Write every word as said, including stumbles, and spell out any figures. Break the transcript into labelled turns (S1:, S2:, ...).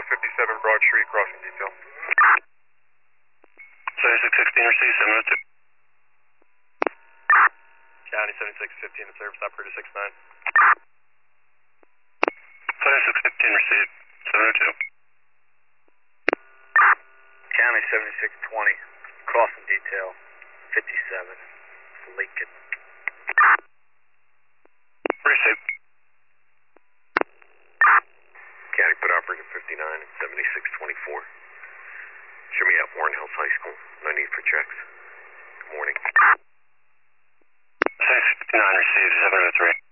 S1: fifty-seven Broad Street, crossing detail.
S2: seventy-six sixteen received, seven oh two.
S1: County seventy-six fifteen to service, operator six nine.
S2: seventy-six fifteen received, seven oh two.
S3: County seventy-six twenty, crossing detail, fifty-seven, Lincoln.
S2: Received.
S3: County put operator fifty-nine and seventy-six twenty-four. Show me at Warren Hills High School. No need for checks. Good morning.
S2: seventy-six fifty-nine received, seven oh three.